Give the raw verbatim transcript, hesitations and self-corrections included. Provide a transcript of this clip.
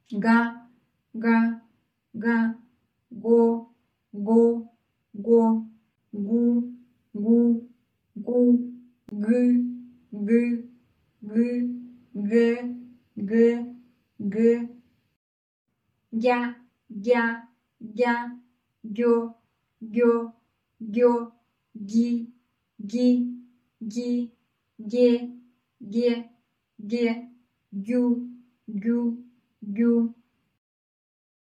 га, га, га, го, го, го, гу, гу, гу, г, г, г, г, г, г, гя, гя, гя, гё, гё, гё, ги, ги, ги, ге, ге, ге, гю, гю, гю.